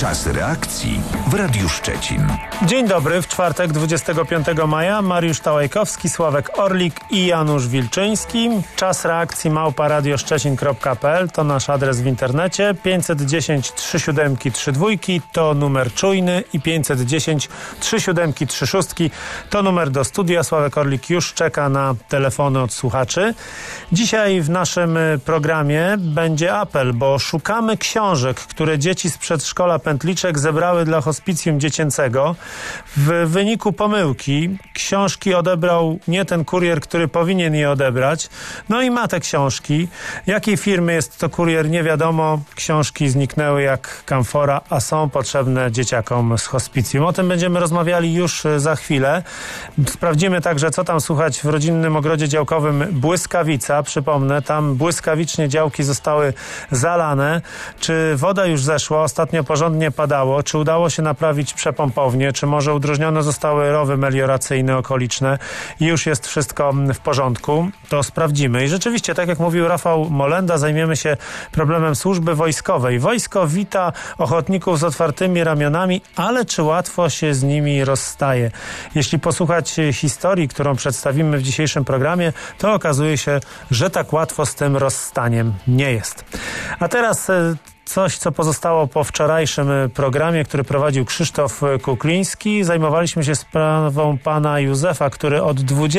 Czas reakcji w Radiu Szczecin. Dzień dobry, w czwartek 25 maja Mariusz Tałajkowski, Sławek Orlik i Janusz Wilczyński. Czas reakcji @radioszczecin.pl to nasz adres w internecie. 510 37 32 to numer czujny i 510 37 36 to numer do studia. Sławek Orlik już czeka na telefony od słuchaczy. Dzisiaj w naszym programie będzie apel, bo szukamy książek, które dzieci z przedszkola Pętliczek zebrały dla hospicjum dziecięcego. W wyniku pomyłki książki odebrał nie ten kurier, który powinien je odebrać. No i ma te książki. Jakiej firmy jest to kurier, nie wiadomo. Książki zniknęły jak kamfora, a są potrzebne dzieciakom z hospicjum. O tym będziemy rozmawiali już za chwilę. Sprawdzimy także, co tam słychać w rodzinnym ogrodzie działkowym Błyskawica. Przypomnę, tam błyskawicznie działki zostały zalane. Czy woda już zeszła? Ostatnio porządnie padało. Czy udało się naprawić przepompownię? Czy może udrożnione zostały rowy melioracyjne okoliczne i już jest wszystko w porządku? To sprawdzimy. I rzeczywiście, tak jak mówił Rafał Molenda, zajmiemy się problemem służby wojskowej. Wojsko wita ochotników z otwartymi ramionami, ale czy łatwo się z nimi rozstaje? Jeśli posłuchać historii, którą przedstawimy w dzisiejszym programie, to okazuje się, że tak łatwo z tym rozstaniem nie jest. A teraz coś, co pozostało po wczorajszym programie, który prowadził Krzysztof Kukliński. Zajmowaliśmy się sprawą pana Józefa, który od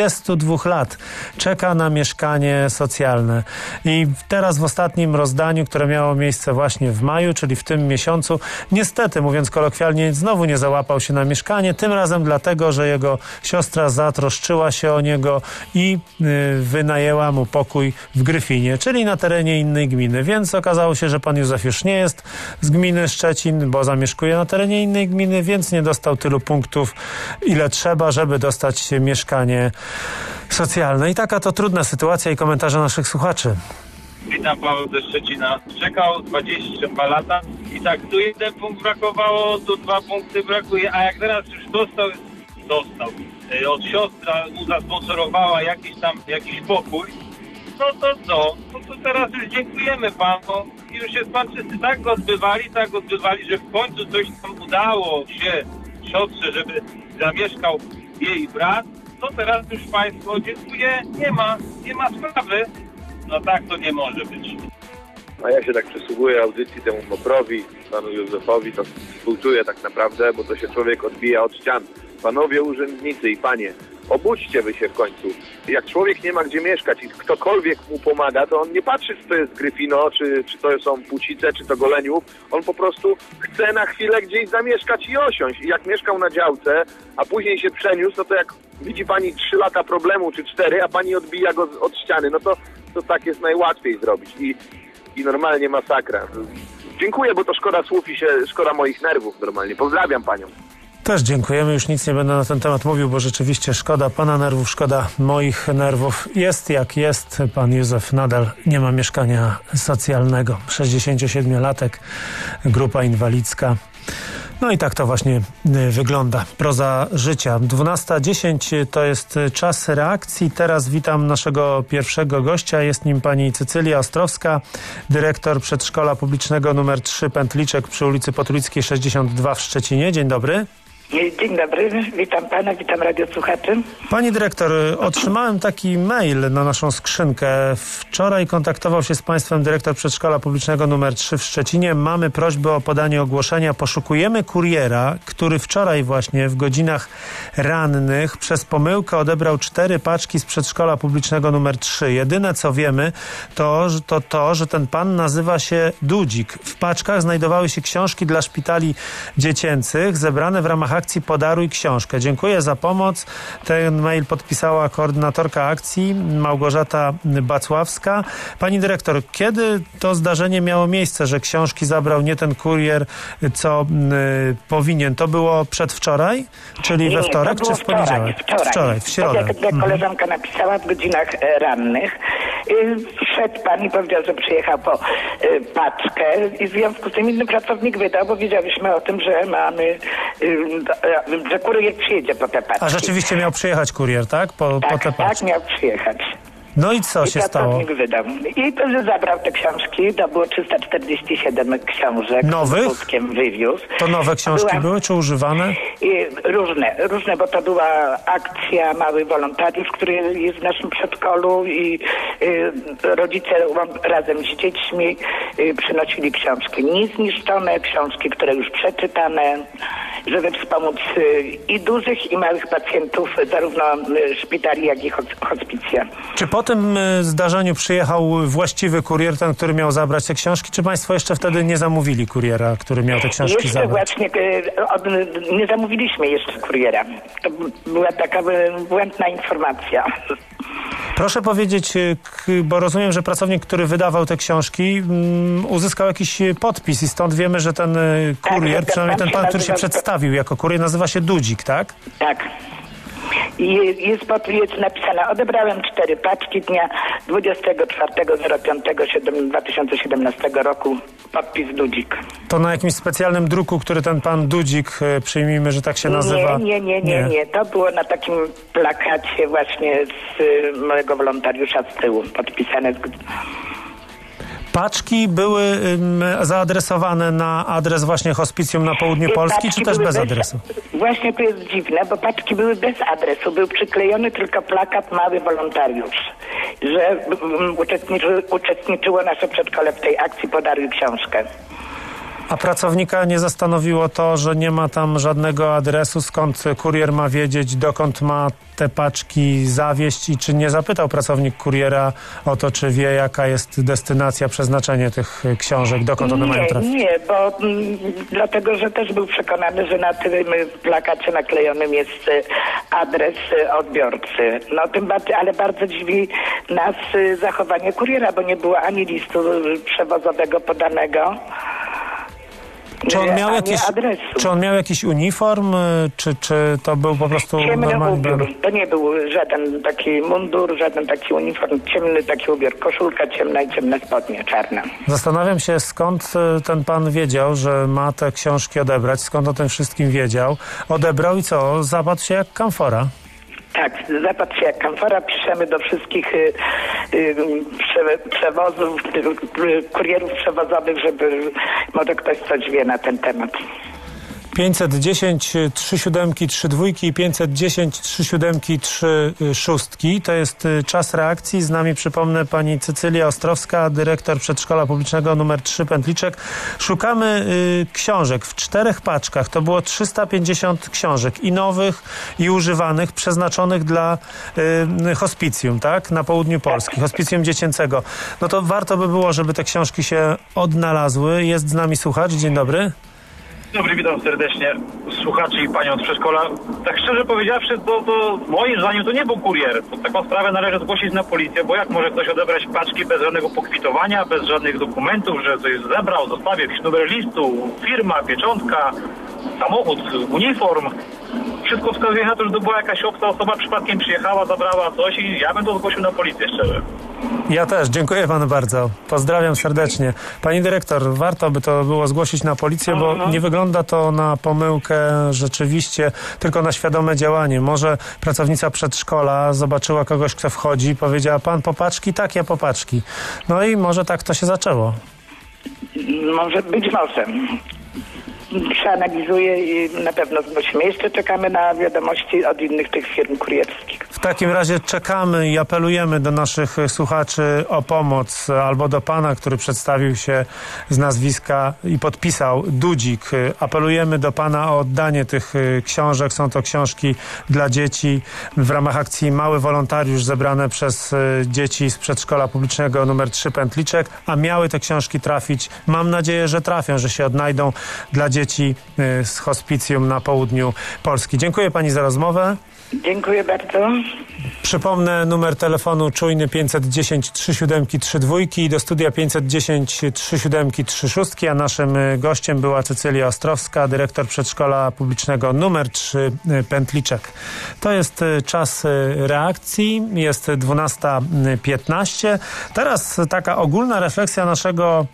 22 lat czeka na mieszkanie socjalne. I teraz w ostatnim rozdaniu, które miało miejsce właśnie w maju, czyli w tym miesiącu, niestety, mówiąc kolokwialnie, znowu nie załapał się na mieszkanie. Tym razem dlatego, że jego siostra zatroszczyła się o niego i wynajęła mu pokój w Gryfinie, czyli na terenie innej gminy. Więc okazało się, że pan Józef już nie jest z gminy Szczecin, bo zamieszkuje na terenie innej gminy, więc nie dostał tylu punktów, ile trzeba, żeby dostać mieszkanie socjalne. I taka to trudna sytuacja i komentarze naszych słuchaczy. Witam, Paweł ze Szczecina. Czekał 22 lata i tak tu 1 punkt brakowało, tu 2 punkty brakuje, a jak teraz już dostał. Od siostra mu zasponsorowała jakiś pokój. No to teraz już dziękujemy panu. I już jest pan wszyscy tak go odbywali, że w końcu coś tam udało się siostrze, żeby zamieszkał jej brat. No teraz już państwo dziękuję, nie ma sprawy. No tak to nie może być. A ja się tak przysługuję audycji temu Moprowi, panu Józefowi, to współczuję tak naprawdę, bo to się człowiek odbija od ścian. Panowie urzędnicy i panie, obudźcie wy się w końcu. Jak człowiek nie ma gdzie mieszkać i ktokolwiek mu pomaga, to on nie patrzy, czy to jest Gryfino, czy to są Pucice, czy to Goleniów. On po prostu chce na chwilę gdzieś zamieszkać i osiąść. I jak mieszkał na działce, a później się przeniósł, no to jak widzi pani 3 lata problemu, czy 4, a pani odbija go od ściany, no to tak jest najłatwiej zrobić. I normalnie masakra. Dziękuję, bo to szkoda słów i szkoda moich nerwów normalnie. Pozdrawiam panią. Też dziękujemy, już nic nie będę na ten temat mówił, bo rzeczywiście szkoda pana nerwów, szkoda moich nerwów. Jest jak jest, pan Józef nadal nie ma mieszkania socjalnego. 67-latek, grupa inwalidzka. No i tak to właśnie wygląda. Proza życia. 12:10 to jest czas reakcji. Teraz witam naszego pierwszego gościa. Jest nim pani Cecylia Ostrowska, dyrektor przedszkola publicznego nr 3 Pętliczek przy ulicy Potulickiej 62 w Szczecinie. Dzień dobry. Dzień dobry, witam pana, witam radiosłuchaczy. Pani dyrektor, otrzymałem taki mail na naszą skrzynkę. Wczoraj kontaktował się z państwem dyrektor przedszkola publicznego nr 3 w Szczecinie. Mamy prośbę o podanie ogłoszenia. Poszukujemy kuriera, który wczoraj właśnie w godzinach rannych przez pomyłkę odebrał 4 paczki z przedszkola publicznego nr 3. Jedyne co wiemy to, że ten pan nazywa się Dudzik. W paczkach znajdowały się książki dla szpitali dziecięcych zebrane w ramach akcji Podaruj książkę. Dziękuję za pomoc. Ten mail podpisała koordynatorka akcji Małgorzata Bacławska. Pani dyrektor, kiedy to zdarzenie miało miejsce, że książki zabrał nie ten kurier, co powinien? To było przedwczoraj? Czyli we wtorek, czy w poniedziałek? Wczoraj, w środę. Tak jak koleżanka napisała, w godzinach rannych wszedł pan i powiedział, że przyjechał po paczkę i w związku z tym inny pracownik wydał, bo wiedzieliśmy o tym, że mamy że kurier przyjedzie po te paczki. A rzeczywiście miał przyjechać kurier, tak? Po te paczki. Tak, miał przyjechać. No i co się stało? Pracownik wydał. I to, że zabrał te książki, to było 347 książek. Nowych? Z wózkiem wywiózł. To nowe książki były, czy używane? Różne, bo to była akcja Mały Wolontariusz, który jest w naszym przedszkolu i rodzice razem z dziećmi przynosili książki niezniszczone, książki, które już przeczytane, żeby wspomóc i dużych, i małych pacjentów, zarówno szpitali, jak i hospicja. Czy po tym zdarzeniu przyjechał właściwy kurier, ten, który miał zabrać te książki, czy państwo jeszcze wtedy nie zamówili kuriera, który miał te książki jeszcze zabrać? Właśnie nie zamówiliśmy jeszcze kuriera. To była taka błędna informacja. Proszę powiedzieć, bo rozumiem, że pracownik, który wydawał te książki, uzyskał jakiś podpis i stąd wiemy, że ten kurier, przynajmniej ten pan, który się przedstawił jako kurier, nazywa się Dudzik, tak? Tak. I jest napisane: odebrałem 4 paczki dnia 24.05.2017 roku. Podpis Dudzik. To na jakimś specjalnym druku, który ten pan Dudzik, przyjmijmy, że tak się nazywa? Nie. To było na takim plakacie właśnie z mojego wolontariusza z tyłu podpisane. Paczki były zaadresowane na adres właśnie hospicjum na południu Polski, czy też bez adresu? Właśnie to jest dziwne, bo paczki były bez adresu. Był przyklejony tylko plakat Mały Wolontariusz, że uczestniczyło nasze przedszkole w tej akcji Podaruj książkę. A pracownika nie zastanowiło to, że nie ma tam żadnego adresu, skąd kurier ma wiedzieć, dokąd ma te paczki zawieźć, i czy nie zapytał pracownik kuriera o to, czy wie, jaka jest destynacja, przeznaczenie tych książek, dokąd one mają trafić? Nie, bo dlatego, że też był przekonany, że na tym plakacie naklejonym jest adres odbiorcy. No tym bardziej, ale bardzo dziwi nas zachowanie kuriera, bo nie było ani listu przewozowego podanego, Czy on miał jakiś uniform, czy to był po prostu normalny ubiór? To nie był żaden taki mundur, żaden taki uniform, ciemny taki ubiór, koszulka ciemna i ciemne spodnie czarne. Zastanawiam się, skąd ten pan wiedział, że ma te książki odebrać, skąd o tym wszystkim wiedział. Odebrał i co? Zapadł się jak kamfora. Tak, zapadł się jak kamfora. Piszemy do wszystkich przewozów, kurierów przewozowych, żeby może ktoś coś wie na ten temat. 510 37 32 i 510 37 36. To jest czas reakcji. Z nami, przypomnę, pani Cecylia Ostrowska, dyrektor przedszkola publicznego nr 3 Pętliczek. Szukamy książek w 4 paczkach. To było 350 książek i nowych, i używanych, przeznaczonych dla hospicjum, tak? Na południu Polski. Hospicjum dziecięcego. No to warto by było, żeby te książki się odnalazły. Jest z nami słuchacz. Dzień dobry. Dobry, witam serdecznie słuchaczy i panią z przedszkola. Tak szczerze powiedziawszy, to moim zdaniem to nie był kurier. To taką sprawę należy zgłosić na policję, bo jak może ktoś odebrać paczki bez żadnego pokwitowania, bez żadnych dokumentów, że coś zebrał, zostawił jakiś numer listu, firma, pieczątka, samochód, uniform. Wszystko wskazuje na to, że to była jakaś obca osoba, przypadkiem przyjechała, zabrała coś i ja bym to zgłosił na policję, szczerze. Ja też. Dziękuję panu bardzo. Pozdrawiam serdecznie. Pani dyrektor, warto by to było zgłosić na policję, bo nie wygląda to na pomyłkę rzeczywiście, tylko na świadome działanie. Może pracownica przedszkola zobaczyła kogoś, kto wchodzi i powiedziała: pan po paczki? Tak, ja po paczki. No i może tak to się zaczęło. Być może. Przeanalizuję i na pewno zgłosimy. Jeszcze czekamy na wiadomości od innych tych firm kurierskich. W takim razie czekamy i apelujemy do naszych słuchaczy o pomoc, albo do pana, który przedstawił się z nazwiska i podpisał Dudzik. Apelujemy do pana o oddanie tych książek. Są to książki dla dzieci w ramach akcji Mały Wolontariusz, zebrane przez dzieci z przedszkola publicznego nr 3 Pętliczek, a miały te książki trafić. Mam nadzieję, że trafią, że się odnajdą dla dzieci z hospicjum na południu Polski. Dziękuję pani za rozmowę. Dziękuję bardzo. Przypomnę numer telefonu czujny 510 37 32 i do studia 510 37 36, a naszym gościem była Cecylia Ostrowska, dyrektor przedszkola publicznego nr 3 Pętliczek. To jest czas reakcji, jest 12:15. Teraz taka ogólna refleksja naszego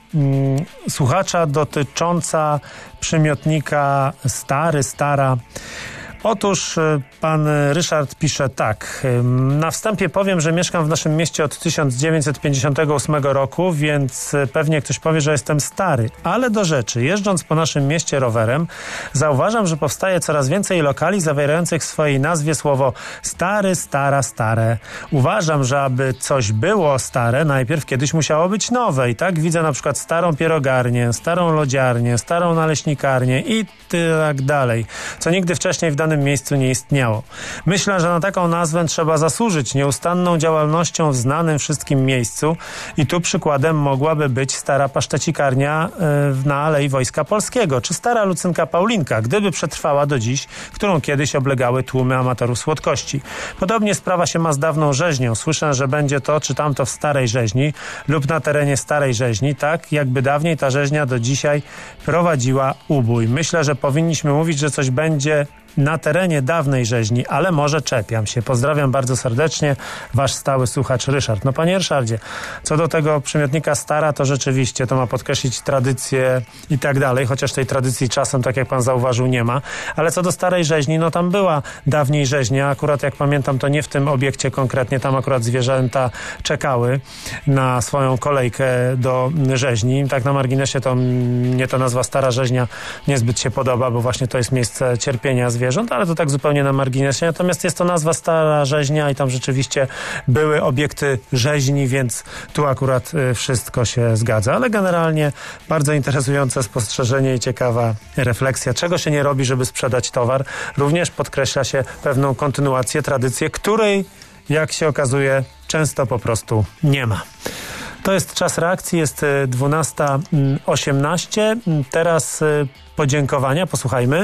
słuchacza dotycząca przymiotnika stary, stara. Otóż pan Ryszard pisze tak. Na wstępie powiem, że mieszkam w naszym mieście od 1958 roku, więc pewnie ktoś powie, że jestem stary. Ale do rzeczy. Jeżdżąc po naszym mieście rowerem, zauważam, że powstaje coraz więcej lokali zawierających w swojej nazwie słowo stary, stara, stare. Uważam, że aby coś było stare, najpierw kiedyś musiało być nowe. I tak widzę na przykład starą pierogarnię, starą lodziarnię, starą naleśnikarnię i tak dalej, co nigdy wcześniej w danym miejscu nie istniało. Myślę, że na taką nazwę trzeba zasłużyć nieustanną działalnością w znanym wszystkim miejscu i tu przykładem mogłaby być stara pasztecikarnia na Alei Wojska Polskiego, czy stara Lucynka Paulinka, gdyby przetrwała do dziś, którą kiedyś oblegały tłumy amatorów słodkości. Podobnie sprawa się ma z dawną rzeźnią. Słyszę, że będzie to czy tamto w starej rzeźni lub na terenie starej rzeźni, tak jakby dawniej ta rzeźnia do dzisiaj prowadziła ubój. Myślę, że powinniśmy mówić, że coś będzie na terenie dawnej rzeźni, ale może czepiam się. Pozdrawiam bardzo serdecznie, wasz stały słuchacz Ryszard. No panie Ryszardzie, co do tego przymiotnika stara, to rzeczywiście to ma podkreślić tradycję i tak dalej, chociaż tej tradycji czasem, tak jak pan zauważył, nie ma. Ale co do starej rzeźni, no tam była dawniej rzeźnia, akurat jak pamiętam, to nie w tym obiekcie konkretnie, tam akurat zwierzęta czekały na swoją kolejkę do rzeźni. Tak na marginesie to mnie ta nazwa stara rzeźnia niezbyt się podoba, bo właśnie to jest miejsce cierpienia zwierząt, ale to tak zupełnie na marginesie. Natomiast jest to nazwa stara rzeźnia i tam rzeczywiście były obiekty rzeźni, więc tu akurat wszystko się zgadza. Ale generalnie bardzo interesujące spostrzeżenie i ciekawa refleksja. Czego się nie robi, żeby sprzedać towar? również podkreśla się pewną kontynuację, tradycję, której, jak się okazuje, często po prostu nie ma. To jest czas reakcji, jest 12:18. Teraz podziękowania, posłuchajmy.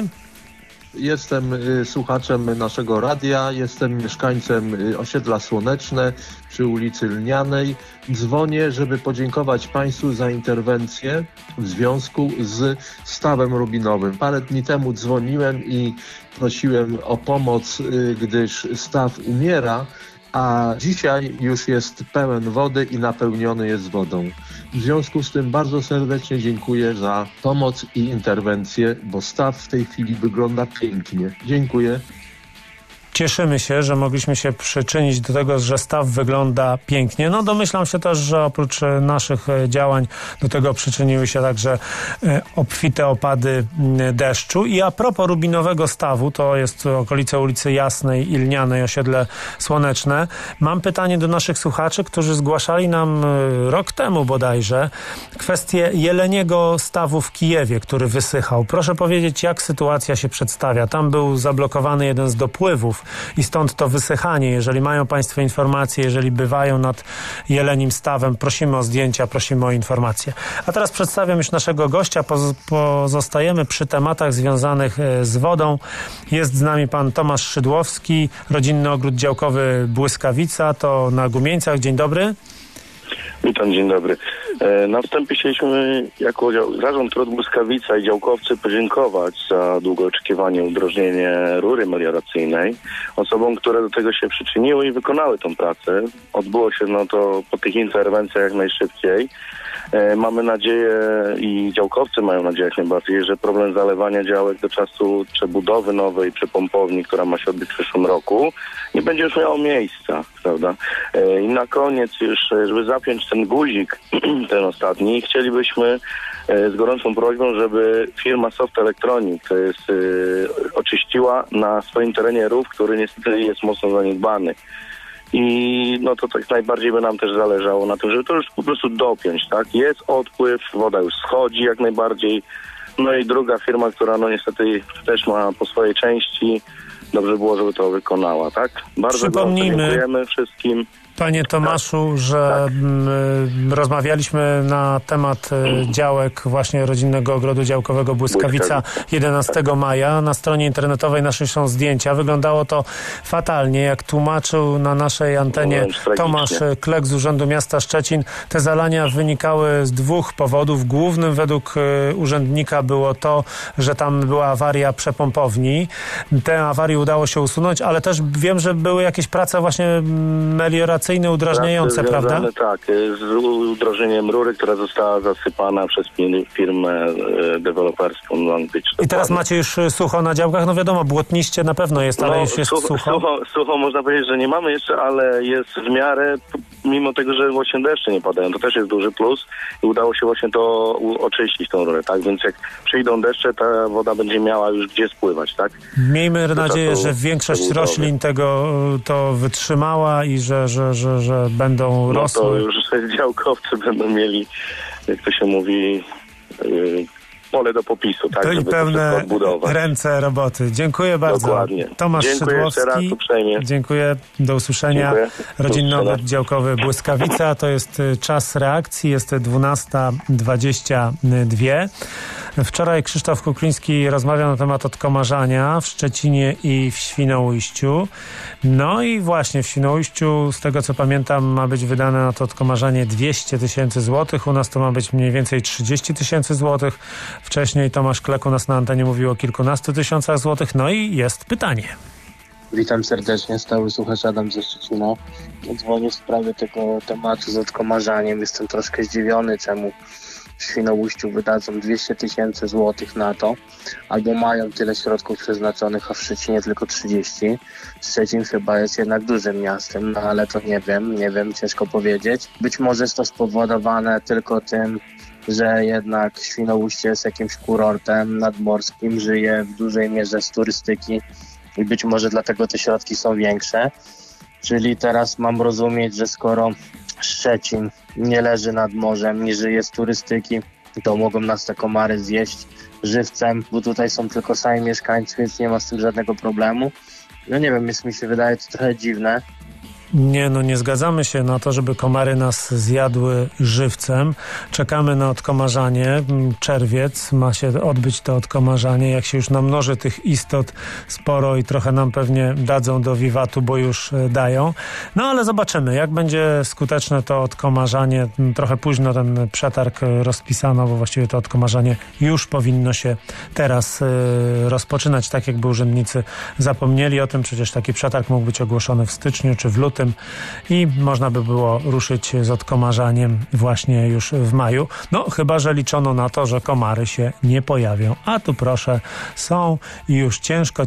Jestem słuchaczem naszego radia, jestem mieszkańcem osiedla Słoneczne przy ulicy Lnianej. Dzwonię, żeby podziękować Państwu za interwencję w związku z stawem rubinowym. Parę dni temu dzwoniłem i prosiłem o pomoc, gdyż staw umiera, a dzisiaj już jest pełen wody i napełniony jest wodą. W związku z tym bardzo serdecznie dziękuję za pomoc i interwencję, bo staw w tej chwili wygląda pięknie. Dziękuję. Cieszymy się, że mogliśmy się przyczynić do tego, że staw wygląda pięknie. No domyślam się też, że oprócz naszych działań do tego przyczyniły się także obfite opady deszczu. I a propos rubinowego stawu, to jest okolice ulicy Jasnej i Lnianej, osiedle Słoneczne. Mam pytanie do naszych słuchaczy, którzy zgłaszali nam rok temu bodajże kwestię jeleniego stawu w Kijewie, który wysychał. Proszę powiedzieć, jak sytuacja się przedstawia. Tam był zablokowany jeden z dopływów i stąd to wysychanie. Jeżeli mają Państwo informacje, jeżeli bywają nad jelenim stawem, prosimy o zdjęcia, prosimy o informacje. A teraz przedstawiam już naszego gościa. Pozostajemy przy tematach związanych z wodą. Jest z nami pan Tomasz Szydłowski, Rodzinny Ogród Działkowy Błyskawica, to na Gumieńcach. Dzień dobry. Witam, dzień dobry. Na wstępie chcieliśmy jako Zarząd Rud Błyskawica i działkowcy podziękować za długo oczekiwane udrożnienie rury melioracyjnej osobom, które do tego się przyczyniły i wykonały tą pracę. Odbyło się to po tych interwencjach jak najszybciej. Mamy nadzieję i działkowcy mają nadzieję jak najbardziej, że problem zalewania działek do czasu przebudowy nowej przepompowni, która ma się odbyć w przyszłym roku, nie będzie już miało miejsca, prawda? I na koniec już, żeby zapiąć ten guzik, ten ostatni, chcielibyśmy z gorącą prośbą, żeby firma Soft Electronic oczyściła na swoim terenie rów, który niestety jest mocno zaniedbany. I to tak najbardziej by nam też zależało na tym, żeby to już po prostu dopiąć, tak? Jest odpływ, woda już schodzi jak najbardziej. No i druga firma, która niestety też ma po swojej części, dobrze było, żeby to wykonała, tak? Bardzo dziękujemy wszystkim. Panie Tomaszu, że rozmawialiśmy na temat działek właśnie Rodzinnego Ogrodu Działkowego Błyskawica 11 maja. Na stronie internetowej naszej są zdjęcia. Wyglądało to fatalnie. Jak tłumaczył na naszej antenie Tomasz Klek z Urzędu Miasta Szczecin, te zalania wynikały z dwóch powodów. Głównym według urzędnika było to, że tam była awaria przepompowni. Tę awarię udało się usunąć, ale też wiem, że były jakieś prace właśnie melioracyjne melioracyjne udrażniające, prawda? Tak, z udrożnieniem rury, która została zasypana przez firmę deweloperską Long Beach. I teraz macie już sucho na działkach? No wiadomo, błotniście na pewno jest, ale już jest sucho. Sucho można powiedzieć, że nie mamy jeszcze, ale jest w miarę, mimo tego, że właśnie deszcze nie padają. To też jest duży plus i udało się właśnie to oczyścić tą rurę, tak? Więc jak przyjdą deszcze, ta woda będzie miała już gdzie spływać, tak? Miejmy nadzieję, że większość roślin to wytrzymała i że będą rosły. To już działkowcy będą mieli, jak to się mówi, pole do popisu, tak? To i pełne ręce roboty. Dziękuję bardzo. Dokładnie. Tomasz Dziękuję Szydłowski. jeszcze raz uprzejmie. Dziękuję. Do usłyszenia. Rodzinny Obiad Działkowy Błyskawica. To jest czas reakcji. Jest 12:22. Wczoraj Krzysztof Kukliński rozmawiał na temat odkomarzania w Szczecinie i w Świnoujściu. No i właśnie w Świnoujściu, z tego co pamiętam, ma być wydane na to odkomarzanie 200 000 złotych. U nas to ma być mniej więcej 30 000 złotych. Wcześniej Tomasz Klek u nas na antenie mówił o kilkunastu tysiącach złotych. No i jest pytanie. Witam serdecznie, stały słuchacz Adam ze Szczecina. Dzwonię w sprawie tego tematu z odkomarzaniem. Jestem troszkę zdziwiony, czemu w Świnoujściu wydadzą 200 000 złotych na to, albo mają tyle środków przeznaczonych, a w Szczecinie tylko 30. Szczecin chyba jest jednak dużym miastem, no ale to nie wiem, ciężko powiedzieć. Być może jest to spowodowane tylko tym, że jednak Świnoujście jest jakimś kurortem nadmorskim, żyje w dużej mierze z turystyki i być może dlatego te środki są większe. Czyli teraz mam rozumieć, że skoro Szczecin nie leży nad morzem, nie żyje z turystyki, to mogą nas te komary zjeść żywcem, bo tutaj są tylko sami mieszkańcy, więc nie ma z tym żadnego problemu. No nie wiem, mi się wydaje to trochę dziwne. Nie zgadzamy się na to, żeby komary nas zjadły żywcem. Czekamy na odkomarzanie. Czerwiec ma się odbyć to odkomarzanie. Jak się już namnoży tych istot sporo i trochę nam pewnie dadzą do wiwatu, bo już dają. No ale zobaczymy, jak będzie skuteczne to odkomarzanie. Trochę późno ten przetarg rozpisano, bo właściwie to odkomarzanie już powinno się teraz rozpoczynać, tak jakby urzędnicy zapomnieli o tym. Przecież taki przetarg mógł być ogłoszony w styczniu czy w lutym i można by było ruszyć z odkomarzaniem właśnie już w maju. No chyba, że liczono na to, że komary się nie pojawią. A tu proszę, są i już ciężko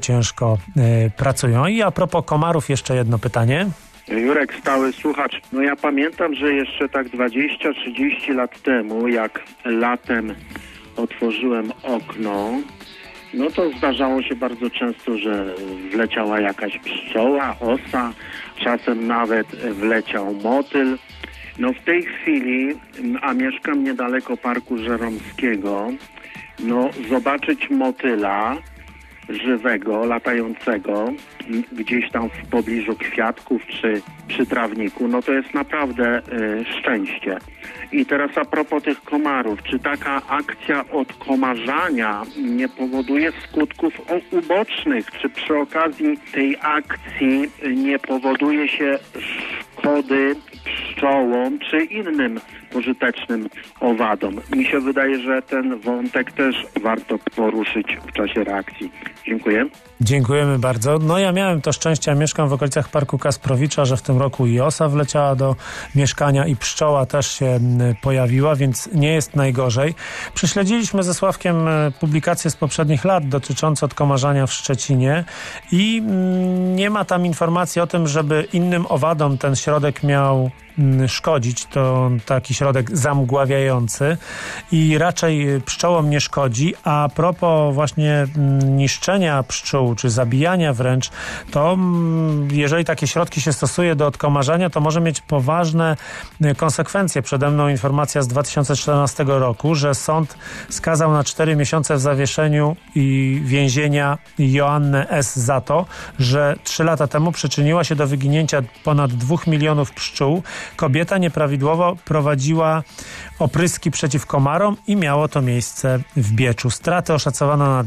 pracują. I a propos komarów jeszcze jedno pytanie. Jurek, stały słuchacz. No ja pamiętam, że jeszcze tak 20-30 lat temu, jak latem otworzyłem okno, no to zdarzało się bardzo często, że wleciała jakaś pszczoła, osa, czasem nawet wleciał motyl. No w tej chwili, a mieszkam niedaleko Parku Żeromskiego, no zobaczyć motyla żywego, latającego gdzieś tam w pobliżu kwiatków czy przy trawniku, no to jest naprawdę szczęście. I teraz a propos tych komarów, czy taka akcja odkomarzania nie powoduje skutków ubocznych? Czy przy okazji tej akcji nie powoduje się szkody pszczołom czy innym pożytecznym owadom? Mi się wydaje, że ten wątek też warto poruszyć w czasie reakcji. Dziękuję. Dziękujemy bardzo. No ja miałem to szczęście, mieszkam w okolicach Parku Kasprowicza, że w tym roku i osa wleciała do mieszkania i pszczoła też się pojawiła, więc nie jest najgorzej. Prześledziliśmy ze Sławkiem publikacje z poprzednich lat dotyczące odkomarzania w Szczecinie i nie ma tam informacji o tym, żeby innym owadom ten środek miał szkodzić. To taki środek zamgławiający i raczej pszczołom nie szkodzi. A propos właśnie niszczenia pszczół, czy zabijania wręcz, to jeżeli takie środki się stosuje do odkomarzania, to może mieć poważne konsekwencje. Przede mną informacja z 2014 roku, że sąd skazał na 4 miesiące w zawieszeniu i więzienia Joannę S. za to, że 3 lata temu przyczyniła się do wyginięcia ponad 2 milionów pszczół kobieta nieprawidłowo prowadziła opryski przeciw komarom i miało to miejsce w Bieczu. Straty oszacowano na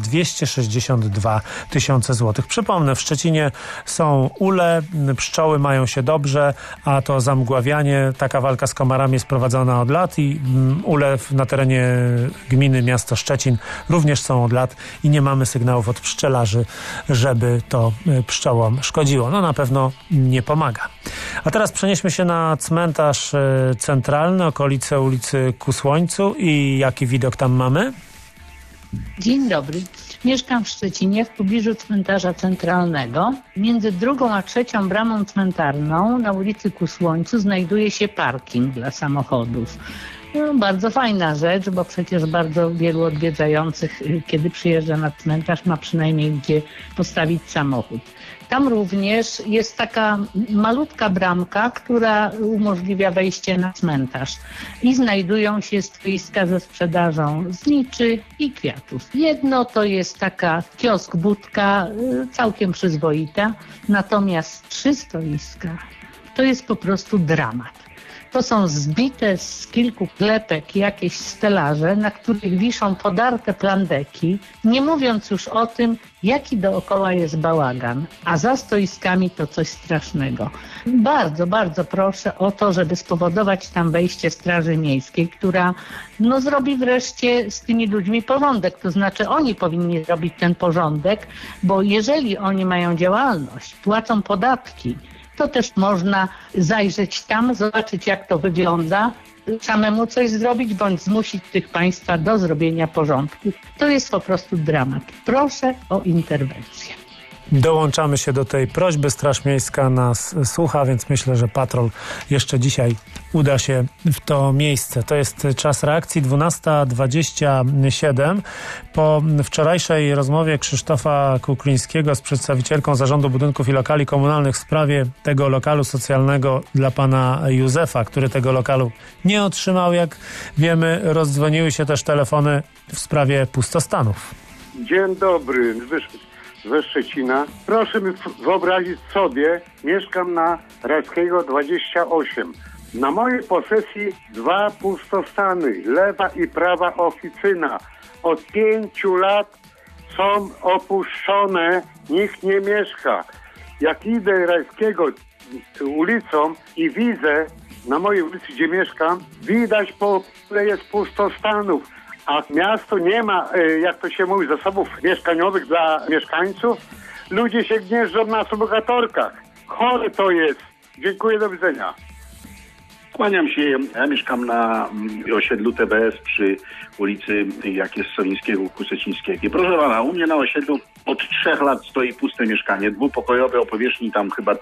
262 tysiące złotych. Przypomnę, w Szczecinie są ule, pszczoły mają się dobrze, a to zamgławianie, taka walka z komarami jest prowadzona od lat i ule na terenie gminy miasto Szczecin również są od lat i nie mamy sygnałów od pszczelarzy, żeby to pszczołom szkodziło. No na pewno nie pomaga. A teraz przenieśmy się na cmentarz centralny, okolice ulicy Ku Słońcu i jaki widok tam mamy? Dzień dobry. Mieszkam w Szczecinie w pobliżu cmentarza centralnego. Między 2. a 3. bramą cmentarną na ulicy Ku Słońcu znajduje się parking dla samochodów. No, bardzo fajna rzecz, bo przecież bardzo wielu odwiedzających, kiedy przyjeżdża na cmentarz, ma przynajmniej gdzie postawić samochód. Tam również jest taka malutka bramka, która umożliwia wejście na cmentarz. I znajdują się stoiska ze sprzedażą zniczy i kwiatów. Jedno to jest taka kiosk, budka, całkiem przyzwoita. Natomiast 3 stoiska to jest po prostu dramat. To są zbite z kilku klepek jakieś stelaże, na których wiszą podarte plandeki, nie mówiąc już o tym, jaki dookoła jest bałagan, a za stoiskami to coś strasznego. Bardzo, bardzo proszę o to, żeby spowodować tam wejście Straży Miejskiej, która zrobi wreszcie z tymi ludźmi porządek. To znaczy oni powinni zrobić ten porządek, bo jeżeli oni mają działalność, płacą podatki, to też można zajrzeć tam, zobaczyć jak to wygląda, samemu coś zrobić, bądź zmusić tych państwa do zrobienia porządku. To jest po prostu dramat. Proszę o interwencję. Dołączamy się do tej prośby. Straż Miejska nas słucha, więc myślę, że patrol jeszcze dzisiaj uda się w to miejsce. To jest czas reakcji 12:27. Po wczorajszej rozmowie Krzysztofa Kuklińskiego z przedstawicielką Zarządu Budynków i Lokali Komunalnych w sprawie tego lokalu socjalnego dla pana Józefa, który tego lokalu nie otrzymał, jak wiemy, rozdzwoniły się też telefony w sprawie pustostanów. Dzień dobry, ze Szczecina. Proszę mi wyobrazić sobie, mieszkam na Rajskiego 28. Na mojej posesji 2 pustostany, lewa i prawa oficyna. Od 5 lat są opuszczone, nikt nie mieszka. Jak idę Rajskiego ulicą i widzę, na mojej ulicy, gdzie mieszkam, widać ile jest pustostanów. A miasto nie ma, jak to się mówi, zasobów mieszkaniowych dla mieszkańców. Ludzie się gnieżdżą na subogatorkach. Chore to jest. Dziękuję, do widzenia. Kłaniam się. Ja mieszkam na osiedlu TBS przy ulicy Solińskiego, Kusecińskiego. Proszę pana, u mnie na osiedlu od 3 lat stoi puste mieszkanie, dwupokojowe o powierzchni tam chyba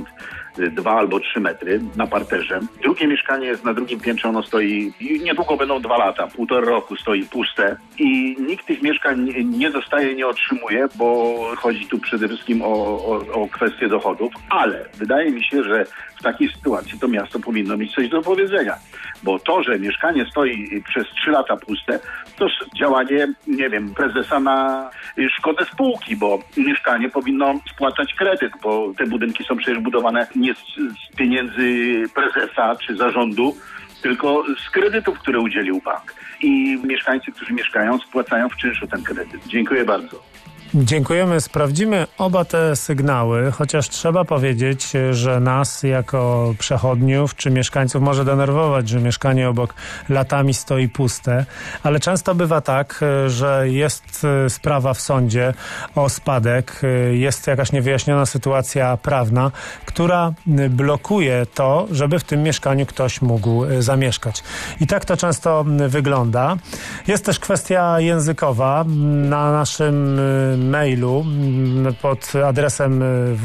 52 albo 3 metry na parterze. Drugie mieszkanie jest na drugim piętrze, ono stoi, niedługo będą 2 lata, 1,5 roku stoi puste i nikt tych mieszkań nie dostaje, nie otrzymuje, bo chodzi tu przede wszystkim o kwestię dochodów, ale wydaje mi się, że w takiej sytuacji to miasto powinno mieć coś do powiedzenia, bo to, że mieszkanie stoi przez 3 lata puste, to działanie, nie wiem, prezesa na szkodę spółki, bo mieszkanie powinno spłacać kredyt, bo te budynki są przecież budowane nie z pieniędzy prezesa czy zarządu, tylko z kredytów, które udzielił bank. I mieszkańcy, którzy mieszkają, spłacają w czynszu ten kredyt. Dziękuję bardzo. Dziękujemy. Sprawdzimy oba te sygnały, chociaż trzeba powiedzieć, że nas jako przechodniów czy mieszkańców może denerwować, że mieszkanie obok latami stoi puste, ale często bywa tak, że jest sprawa w sądzie o spadek, jest jakaś niewyjaśniona sytuacja prawna, która blokuje to, żeby w tym mieszkaniu ktoś mógł zamieszkać. I tak to często wygląda. Jest też kwestia językowa. Na naszym mailu pod adresem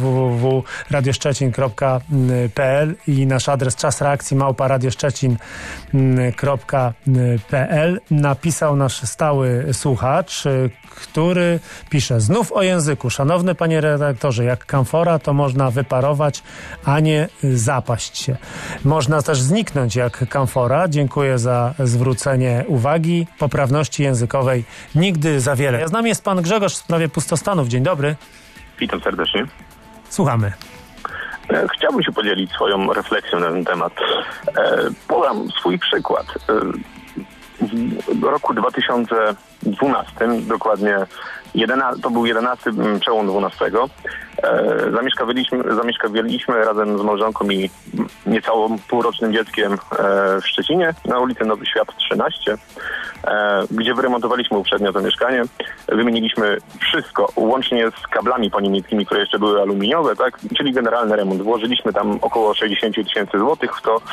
www.radioszczecin.pl i nasz adres czasreakcji@radioszczecin.pl napisał nasz stały słuchacz, który pisze: znów o języku. Szanowny panie redaktorze, jak kamfora to można wyparować, a nie zapaść się. Można też zniknąć jak kamfora. Dziękuję za zwrócenie uwagi. Poprawności językowej nigdy za wiele. Z nami jest pan Grzegorz w sprawie pustostanów. Dzień dobry. Witam serdecznie. Słuchamy. Chciałbym się podzielić swoją refleksją na ten temat. Podam swój przykład. W roku 2012, dokładnie to był 11 przełom 12, zamieszkaliśmy razem z małżonką i niecało półrocznym dzieckiem w Szczecinie na ulicy Nowy Świat 13, gdzie wyremontowaliśmy uprzednio to mieszkanie. Wymieniliśmy wszystko, łącznie z kablami poniemieckimi, które jeszcze były aluminiowe, tak? Czyli generalny remont. Włożyliśmy tam około 60 tysięcy złotych w to.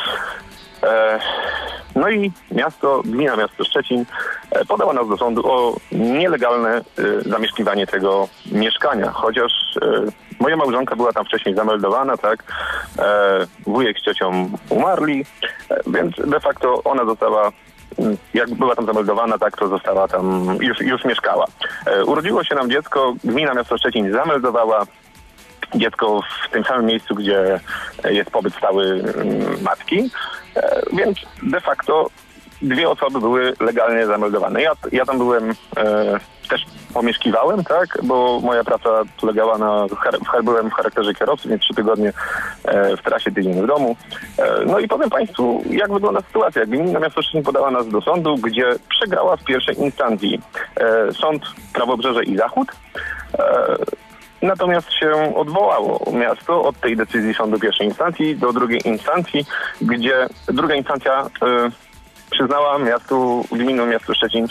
No i gmina miasto Szczecin podała nas do sądu o nielegalne zamieszkiwanie tego mieszkania, chociaż moja małżonka była tam wcześniej zameldowana, tak, wujek z ciocią umarli, więc de facto ona została, jak była tam zameldowana, tak, to została tam, już mieszkała. Urodziło się nam dziecko, gmina miasto Szczecin zameldowała dziecko w tym samym miejscu, gdzie jest pobyt stały matki, więc de facto 2 osoby były legalnie zameldowane. Ja tam byłem, też pomieszkiwałem, tak, bo moja praca polegała byłem w charakterze kierowcy, więc 3 tygodnie w trasie, tydzień w domu. No i powiem Państwu, jak wygląda sytuacja. Gmina miasto Szczecin podała nas do sądu, gdzie przegrała w pierwszej instancji sąd Prawobrzeże i Zachód. Natomiast się odwołało miasto od tej decyzji sądu pierwszej instancji do drugiej instancji, gdzie druga instancja przyznała gminą miasto Szczecin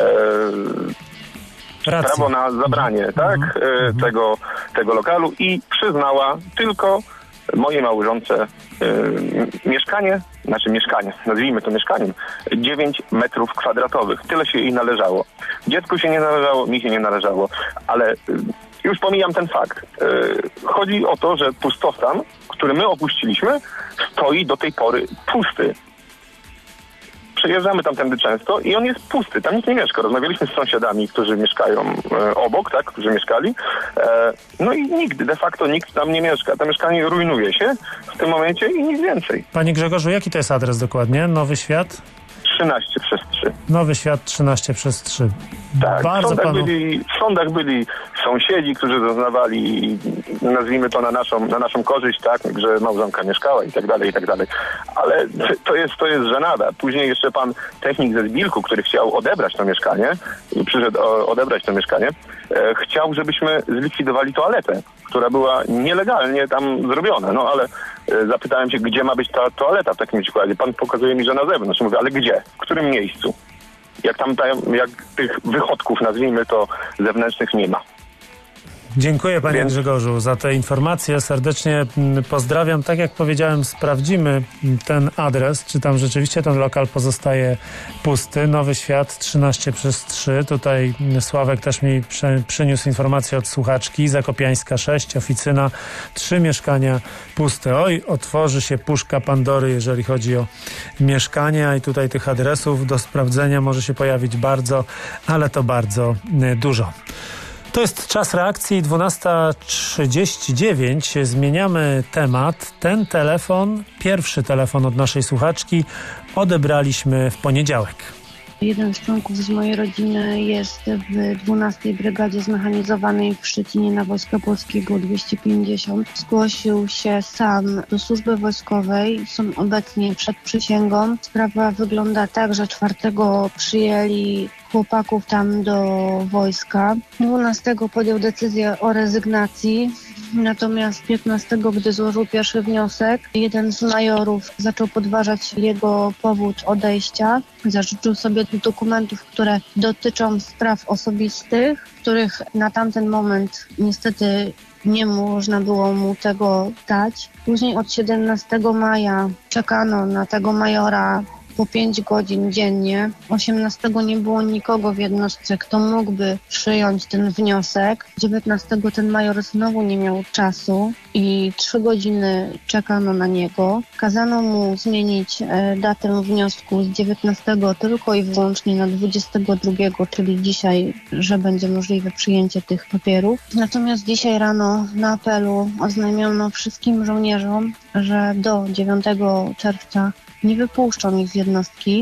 prawo na zabranie tego lokalu i przyznała tylko mojej małżonce mieszkanie, nazwijmy to mieszkaniem, 9 metrów kwadratowych. Tyle się jej należało. Dziecku się nie należało, mi się nie należało, ale już pomijam ten fakt. Chodzi o to, że pustostan, który my opuściliśmy, stoi do tej pory pusty. Przejeżdżamy tamtędy często i on jest pusty, tam nikt nie mieszka. Rozmawialiśmy z sąsiadami, którzy mieszkają obok, tak, którzy mieszkali. No i de facto nikt tam nie mieszka. To mieszkanie rujnuje się w tym momencie i nic więcej. Panie Grzegorzu, jaki to jest adres dokładnie? Nowy Świat? 13/3. Nowy Świat 13/3. Tak, w sądach byli sąsiedzi, którzy doznawali, nazwijmy to na naszą korzyść, tak, że małżonka mieszkała i tak dalej, i tak dalej. Ale to jest żenada. Później jeszcze pan technik ze Zbilku, który chciał odebrać to mieszkanie, przyszedł odebrać to mieszkanie, chciał, żebyśmy zlikwidowali toaletę, która była nielegalnie tam zrobiona. No ale zapytałem się, gdzie ma być ta toaleta w takim przykładzie. Pan pokazuje mi, że na zewnątrz. Mówię, ale gdzie? W którym miejscu? Jak tych wychodków, nazwijmy to, zewnętrznych nie ma. Dziękuję panie Grzegorzu za te informacje. Serdecznie pozdrawiam. Tak jak powiedziałem, sprawdzimy ten adres, czy tam rzeczywiście ten lokal pozostaje pusty. Nowy Świat 13/3. Tutaj Sławek też mi przyniósł informację od słuchaczki. Zakopiańska 6, oficyna, 3 mieszkania puste. Oj, otworzy się puszka Pandory, jeżeli chodzi o mieszkania i tutaj tych adresów do sprawdzenia może się pojawić bardzo, ale to bardzo dużo. To jest czas reakcji, 12:39. Zmieniamy temat. Ten telefon, pierwszy telefon od naszej słuchaczki, odebraliśmy w poniedziałek. Jeden z członków z mojej rodziny jest w 12 Brygadzie Zmechanizowanej w Szczecinie na Wojska Polskiego 250. Zgłosił się sam do służby wojskowej. Są obecnie przed przysięgą. Sprawa wygląda tak, że 4 przyjęli chłopaków tam do wojska. 12 podjął decyzję o rezygnacji. Natomiast 15, gdy złożył pierwszy wniosek, jeden z majorów zaczął podważać jego powód odejścia. Zażyczył sobie dokumentów, które dotyczą spraw osobistych, których na tamten moment niestety nie można było mu tego dać. Później od 17 maja czekano na tego majora po 5 godzin dziennie. 18 nie było nikogo w jednostce, kto mógłby przyjąć ten wniosek. 19 ten major znowu nie miał czasu i 3 godziny czekano na niego. Kazano mu zmienić datę wniosku z 19 tylko i wyłącznie na 22, czyli dzisiaj, że będzie możliwe przyjęcie tych papierów. Natomiast dzisiaj rano na apelu oznajmiono wszystkim żołnierzom, że do 9 czerwca nie wypuszczą ich z jednostki,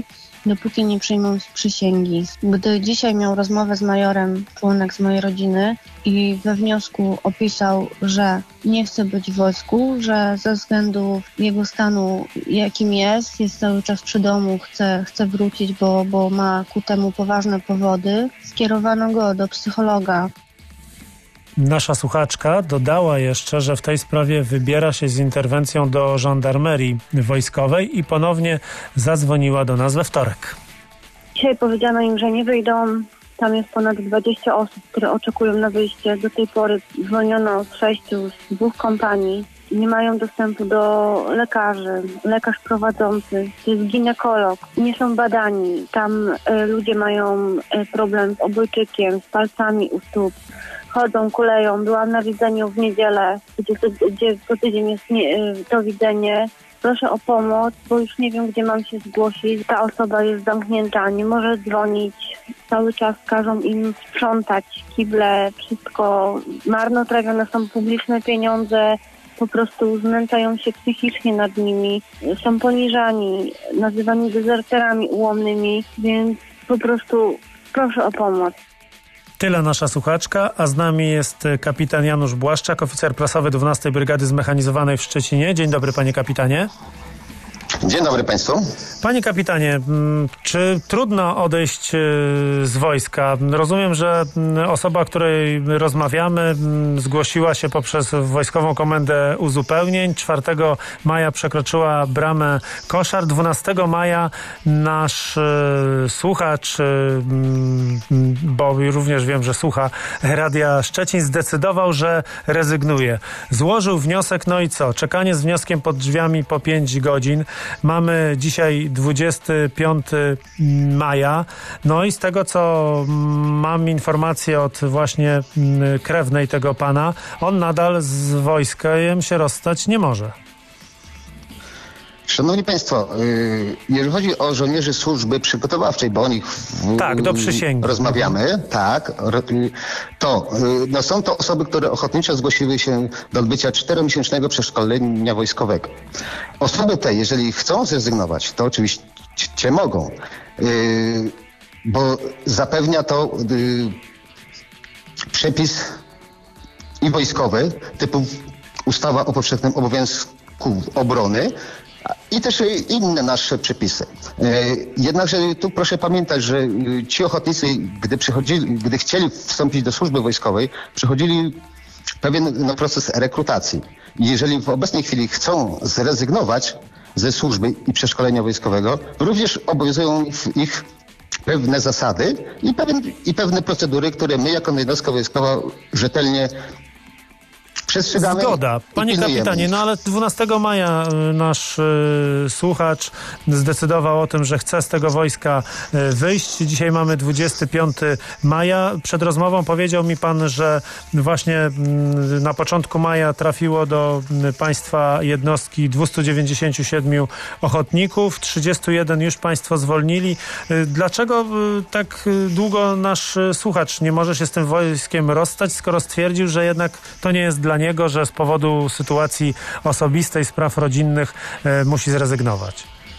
dopóki nie przyjmą przysięgi. Gdy dzisiaj miał rozmowę z majorem, członek z mojej rodziny, i we wniosku opisał, że nie chce być w wojsku, że ze względu jego stanu, jakim jest cały czas przy domu, chce wrócić, bo ma ku temu poważne powody, skierowano go do psychologa. Nasza słuchaczka dodała jeszcze, że w tej sprawie wybiera się z interwencją do żandarmerii wojskowej i ponownie zadzwoniła do nas we wtorek. Dzisiaj powiedziano im, że nie wyjdą. Tam jest ponad 20 osób, które oczekują na wyjście. Do tej pory dzwoniono z 6 z 2 kompanii. Nie mają dostępu do lekarzy, lekarz prowadzący, jest ginekolog, nie są badani. Tam ludzie mają problem z obojczykiem, z palcami u stóp. Chodzą, kuleją. Byłam na widzeniu w niedzielę, gdzie co tydzień jest to widzenie. Proszę o pomoc, bo już nie wiem, gdzie mam się zgłosić. Ta osoba jest zamknięta, nie może dzwonić. Cały czas każą im sprzątać kible, wszystko. Marnotrawione są publiczne pieniądze. Po prostu znęcają się psychicznie nad nimi. Są poniżani, nazywani dezerterami ułomnymi, więc po prostu proszę o pomoc. Tyle nasza słuchaczka, a z nami jest kapitan Janusz Błaszczak, oficer prasowy 12 Brygady Zmechanizowanej w Szczecinie. Dzień dobry, panie kapitanie. Dzień dobry państwu. Panie kapitanie, czy trudno odejść z wojska? Rozumiem, że osoba, o której rozmawiamy, zgłosiła się poprzez Wojskową Komendę Uzupełnień. 4 maja przekroczyła bramę Koszar. 12 maja nasz słuchacz, bo również wiem, że słucha Radia Szczecin, zdecydował, że rezygnuje. Złożył wniosek, no i co? Czekanie z wnioskiem pod drzwiami po 5 godzin. Mamy dzisiaj 25 maja, no i z tego, co mam informację od właśnie krewnej tego pana, on nadal z wojskiem się rozstać nie może. Szanowni Państwo, jeżeli chodzi o żołnierzy służby przygotowawczej, bo o nich do przysięgi rozmawiamy, to są to osoby, które ochotniczo zgłosiły się do odbycia 4-miesięcznego przeszkolenia wojskowego. Osoby te, jeżeli chcą zrezygnować, to oczywiście mogą, bo zapewnia to przepis i wojskowy, typu ustawa o powszechnym obowiązku obrony, i też inne nasze przepisy. Jednakże tu proszę pamiętać, że ci ochotnicy, gdy chcieli wstąpić do służby wojskowej, przechodzili pewien proces rekrutacji. I jeżeli w obecnej chwili chcą zrezygnować ze służby i przeszkolenia wojskowego, również obowiązują ich pewne zasady i pewne procedury, które my jako jednostka wojskowa rzetelnie przestrzegamy. Zgoda. Panie kapitanie, no ale 12 maja nasz słuchacz zdecydował o tym, że chce z tego wojska wyjść. Dzisiaj mamy 25 maja. Przed rozmową powiedział mi pan, że właśnie na początku maja trafiło do państwa jednostki 297 ochotników, 31 już państwo zwolnili. Dlaczego tak długo nasz słuchacz nie może się z tym wojskiem rozstać, skoro stwierdził, że jednak to nie jest dla niego, że z powodu sytuacji osobistej, spraw rodzinnych musi zrezygnować?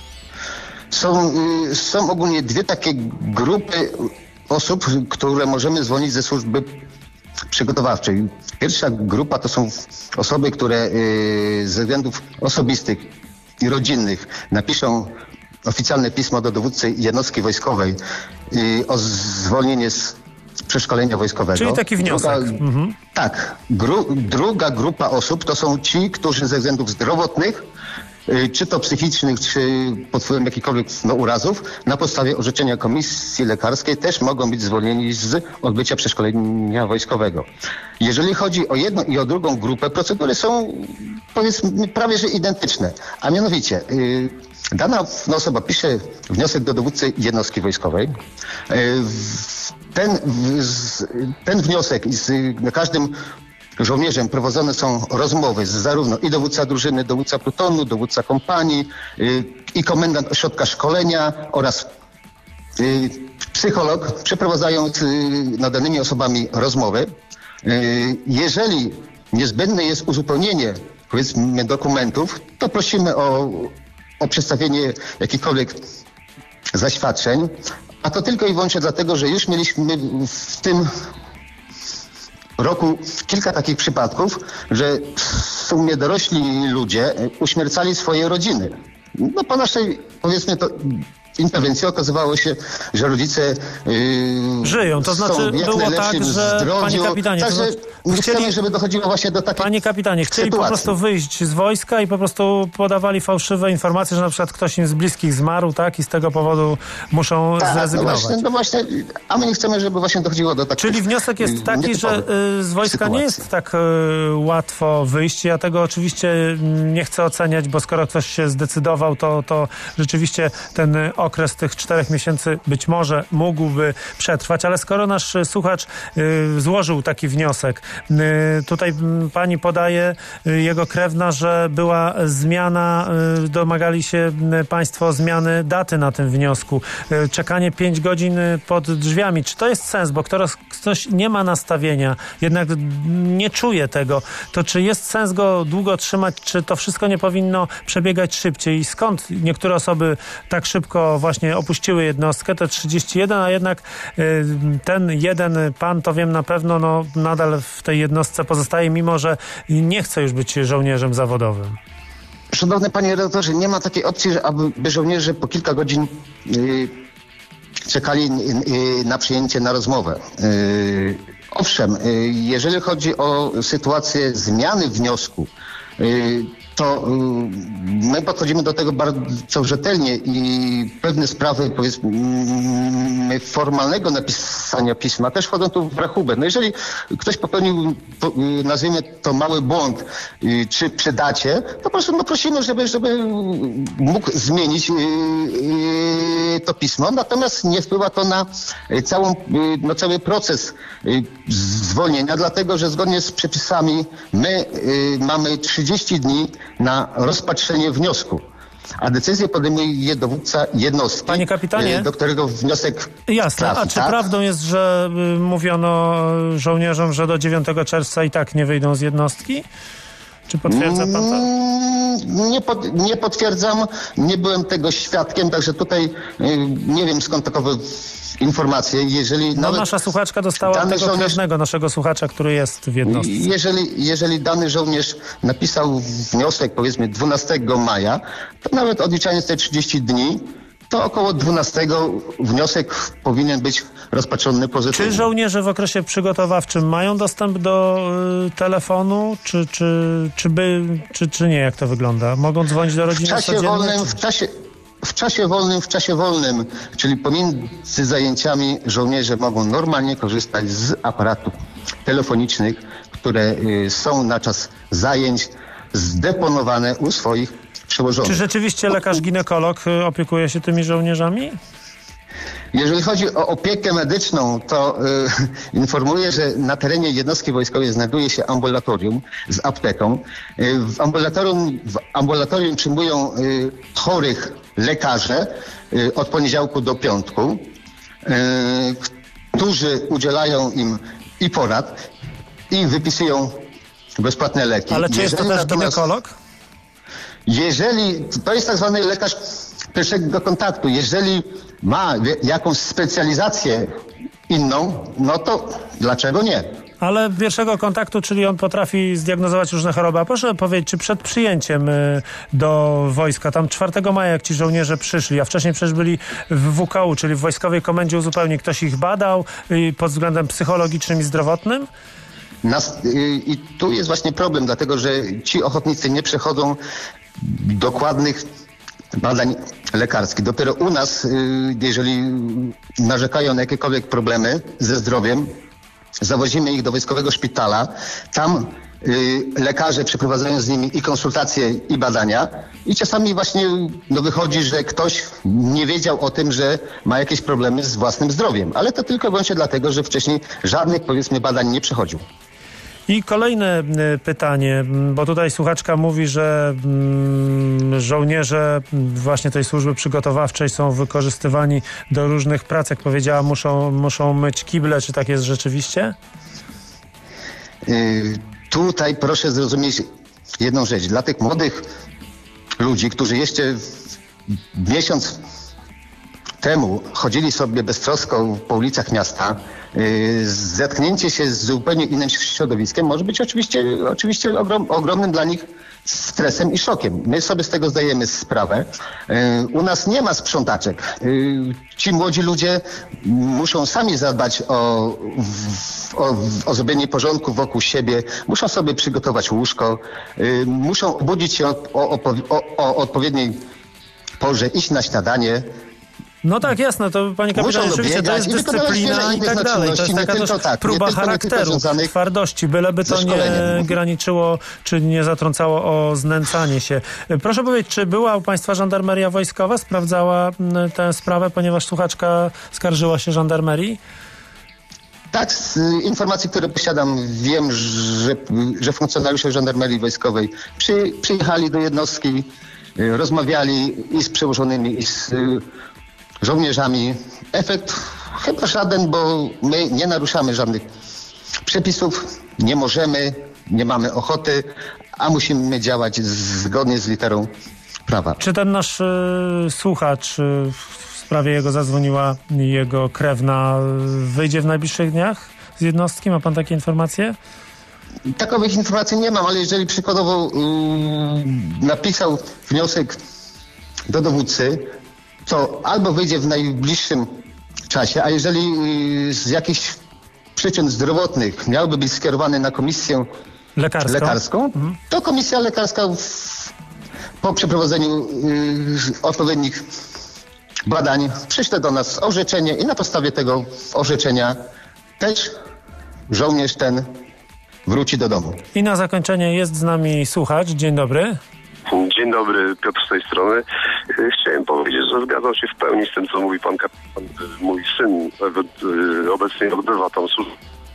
Są ogólnie 2 takie grupy osób, które możemy zwolnić ze służby przygotowawczej. Pierwsza grupa to są osoby, które ze względów osobistych i rodzinnych napiszą oficjalne pismo do dowódcy jednostki wojskowej o zwolnienie z przeszkolenia wojskowego. Czyli taki wniosek. Druga grupa osób to są ci, którzy ze względów zdrowotnych, czy to psychicznych, czy pod wpływem jakichkolwiek urazów, na podstawie orzeczenia komisji lekarskiej też mogą być zwolnieni z odbycia przeszkolenia wojskowego. Jeżeli chodzi o jedną i o drugą grupę, procedury są, powiedzmy, prawie że identyczne. A mianowicie dana osoba pisze wniosek do dowódcy jednostki wojskowej. Ten wniosek z każdym żołnierzem prowadzone są rozmowy zarówno i dowódca drużyny, dowódca plutonu, dowódca kompanii i komendant ośrodka szkolenia oraz psycholog przeprowadzają nad danymi osobami rozmowy. Jeżeli niezbędne jest uzupełnienie, powiedzmy, dokumentów, to prosimy o przedstawienie jakichkolwiek zaświadczeń, a to tylko i wyłącznie dlatego, że już mieliśmy w tym roku kilka takich przypadków, że w sumie dorośli ludzie uśmiercali swoje rodziny. No po naszej, powiedzmy to, interwencji okazywało się, że rodzice żyją. To znaczy było tak, że zdrowiu. panie kapitanie, Także nie chcemy, żeby dochodziło właśnie do takiej Panie kapitanie, chcieli sytuacji. po prostu wyjść z wojska i po prostu podawali fałszywe informacje, że na przykład ktoś im z bliskich zmarł, tak? I z tego powodu muszą zrezygnować. No właśnie, a my nie chcemy, żeby właśnie dochodziło do takiego. Czyli wniosek jest taki, że z wojska nie jest tak łatwo wyjść. Ja tego oczywiście nie chcę oceniać, bo skoro ktoś się zdecydował, to rzeczywiście ten okres tych 4 miesięcy być może mógłby przetrwać, ale skoro nasz słuchacz złożył taki wniosek, tutaj pani podaje, jego krewna, że była zmiana, domagali się państwo zmiany daty na tym wniosku. Czekanie 5 godzin pod drzwiami. Czy to jest sens? Bo ktoś nie ma nastawienia, jednak nie czuje tego, to czy jest sens go długo trzymać, czy to wszystko nie powinno przebiegać szybciej? I skąd niektóre osoby tak szybko właśnie opuściły jednostkę, te 31, a jednak ten jeden pan, to wiem na pewno, no nadal w tej jednostce pozostaje, mimo że nie chce już być żołnierzem zawodowym. Szanowny panie redaktorze, nie ma takiej opcji, aby żołnierze po kilka godzin czekali na przyjęcie na rozmowę. Owszem, jeżeli chodzi o sytuację zmiany wniosku, to my podchodzimy do tego bardzo rzetelnie i pewne sprawy, powiedzmy, formalnego napisania pisma też wchodzą tu w rachubę. No jeżeli ktoś popełnił, nazwijmy to, mały błąd, czy przy dacie, to po prostu prosimy, żeby mógł zmienić to pismo, natomiast nie wpływa to na cały proces zwolnienia, dlatego że zgodnie z przepisami my mamy 30 dni na rozpatrzenie wniosku, a decyzję podejmuje dowódca jednostki, panie kapitanie, do którego wniosek jasne, trafi. a czy prawdą jest, że mówiono żołnierzom, że do 9 czerwca i tak nie wyjdą z jednostki? Czy potwierdza pan to? Nie potwierdzam, nie byłem tego świadkiem, także tutaj nie wiem skąd takowe informacje. Jeżeli nasza słuchaczka dostała tego krewnego naszego słuchacza, który jest w jednostce. Jeżeli dany żołnierz napisał wniosek, powiedzmy 12 maja, to nawet odliczając te 30 dni, to około 12 wniosek powinien być rozpatrzony pozytywnie. Czy żołnierze w okresie przygotowawczym mają dostęp do telefonu, czy nie? Jak to wygląda? Mogą dzwonić do rodziny w czasie wolnym, czyli pomiędzy zajęciami żołnierze mogą normalnie korzystać z aparatów telefonicznych, które są na czas zajęć zdeponowane u swoich przełożonych. Czy rzeczywiście lekarz-ginekolog opiekuje się tymi żołnierzami? Jeżeli chodzi o opiekę medyczną, to informuję, że na terenie jednostki wojskowej znajduje się ambulatorium z apteką. W ambulatorium przyjmują chorych lekarze od poniedziałku do piątku, którzy udzielają im i porad, i wypisują bezpłatne leki. Ale czy jest to też ginekolog? To jest tak zwany lekarz pierwszego kontaktu. Jeżeli ma jakąś specjalizację inną, no to dlaczego nie? Ale pierwszego kontaktu, czyli on potrafi zdiagnozować różne choroby. A proszę powiedzieć, czy przed przyjęciem do wojska, tam 4 maja, jak ci żołnierze przyszli, a wcześniej przecież byli w WKU, czyli w Wojskowej Komendzie Uzupełnień, ktoś ich badał pod względem psychologicznym i zdrowotnym? I tu jest właśnie problem, dlatego że ci ochotnicy nie przechodzą dokładnych badań lekarskich. Dopiero u nas, jeżeli narzekają na jakiekolwiek problemy ze zdrowiem, zawozimy ich do wojskowego szpitala. Tam lekarze przeprowadzają z nimi i konsultacje, i badania. I czasami właśnie wychodzi, że ktoś nie wiedział o tym, że ma jakieś problemy z własnym zdrowiem. Ale to tylko i wyłącznie dlatego, że wcześniej żadnych, powiedzmy, badań nie przechodził. I kolejne pytanie, bo tutaj słuchaczka mówi, że żołnierze właśnie tej służby przygotowawczej są wykorzystywani do różnych prac, jak powiedziała, muszą myć kible. Czy tak jest rzeczywiście? Tutaj proszę zrozumieć jedną rzecz. Dla tych młodych ludzi, którzy jeszcze miesiąc temu chodzili sobie beztrosko po ulicach miasta, zetknięcie się z zupełnie innym środowiskiem może być oczywiście ogromnym dla nich stresem i szokiem. My sobie z tego zdajemy sprawę. U nas nie ma sprzątaczek. Ci młodzi ludzie muszą sami zadbać o zrobienie porządku wokół siebie, muszą sobie przygotować łóżko, muszą obudzić się o odpowiedniej porze, iść na śniadanie. No tak, jasne, to panie kapitanie, oczywiście to jest dyscyplina i tak dalej. To jest taka też próba charakteru, twardości, byleby to nie graniczyło, czy nie zatrącało o znęcanie się. Proszę powiedzieć, czy była u państwa żandarmeria wojskowa, sprawdzała tę sprawę, ponieważ słuchaczka skarżyła się żandarmerii? Tak, z informacji, które posiadam, wiem, że funkcjonariusze żandarmerii wojskowej przyjechali do jednostki, rozmawiali i z przełożonymi, i z żołnierzami. Efekt chyba żaden, bo my nie naruszamy żadnych przepisów, nie możemy, nie mamy ochoty, a musimy działać zgodnie z literą prawa. Czy ten nasz słuchacz, w sprawie jego zadzwoniła jego krewna, wyjdzie w najbliższych dniach z jednostki? Ma pan takie informacje? Takowych informacji nie mam, ale jeżeli przykładowo napisał wniosek do dowódcy, to albo wyjdzie w najbliższym czasie, a jeżeli z jakichś przyczyn zdrowotnych miałby być skierowany na komisję lekarską, to komisja lekarska po przeprowadzeniu odpowiednich badań przyśle do nas orzeczenie i na podstawie tego orzeczenia też żołnierz ten wróci do domu. I na zakończenie jest z nami słuchacz. Dzień dobry. Dzień dobry, Piotr z tej strony. Chciałem powiedzieć, że zgadzam się w pełni z tym, co mówi pan kapitan. Mój syn obecnie odbywa tam służbę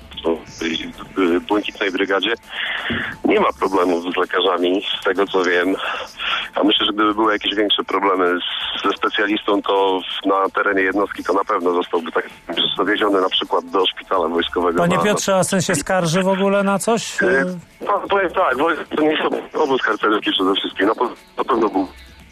w Błękitnej Brygadzie. Nie ma problemów z lekarzami, z tego co wiem. A myślę, że gdyby były jakieś większe problemy ze specjalistą, to na terenie jednostki to na pewno zostałby tak zawieziony na przykład do szpitala wojskowego. Panie Piotrze, a syn się skarży w ogóle na coś? Powiem tak, to nie jest obóz harcerski przede wszystkim. Na pewno był,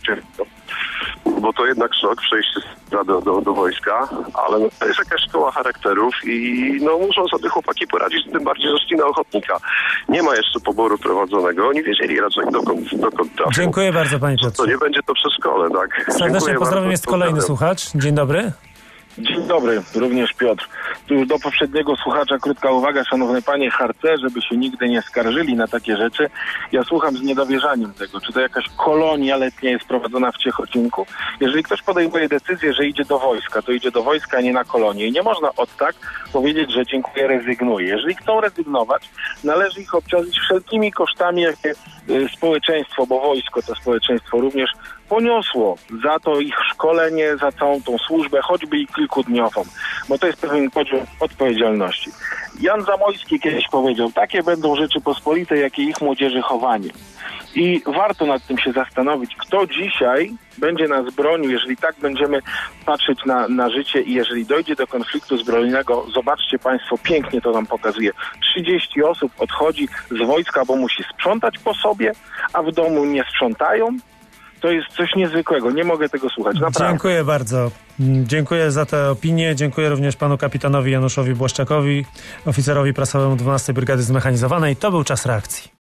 bo to jednak szok przejście do wojska, ale to jest jakaś szkoła charakterów i muszą sobie chłopaki poradzić, tym bardziej, że szli na ochotnika. Nie ma jeszcze poboru prowadzonego, oni wiedzieli raczej dokąd trafią. Dziękuję bardzo, panie Piotrze. To nie będzie to przy szkole, tak? Serdecznie pozdrawiam, jest kolejny słuchacz. Dzień dobry. Dzień dobry, również Piotr. Tu już do poprzedniego słuchacza krótka uwaga, szanowny panie, harcerze by się nigdy nie skarżyli na takie rzeczy. Ja słucham z niedowierzaniem tego, czy to jakaś kolonia letnia jest prowadzona w Ciechocinku. Jeżeli ktoś podejmuje decyzję, że idzie do wojska, to idzie do wojska, a nie na kolonię. I nie można od tak powiedzieć, że dziękuję, rezygnuję. Jeżeli chcą rezygnować, należy ich obciążyć wszelkimi kosztami, jakie społeczeństwo, bo wojsko to społeczeństwo również poniosło za to ich szkolenie, za całą tą służbę, choćby i kilkudniową, bo to jest pewien poziom odpowiedzialności. Jan Zamojski kiedyś powiedział, takie będą Rzeczypospolite, jakie ich młodzieży chowanie. I warto nad tym się zastanowić, kto dzisiaj będzie nas bronił, jeżeli tak będziemy patrzeć na życie i jeżeli dojdzie do konfliktu zbrojnego, zobaczcie państwo, pięknie to nam pokazuje. 30 osób odchodzi z wojska, bo musi sprzątać po sobie, a w domu nie sprzątają. To jest coś niezwykłego. Nie mogę tego słuchać. Naprawdę. Dziękuję bardzo. Dziękuję za tę opinię. Dziękuję również panu kapitanowi Januszowi Błaszczakowi, oficerowi prasowemu 12 Brygady Zmechanizowanej. To był Czas Reakcji.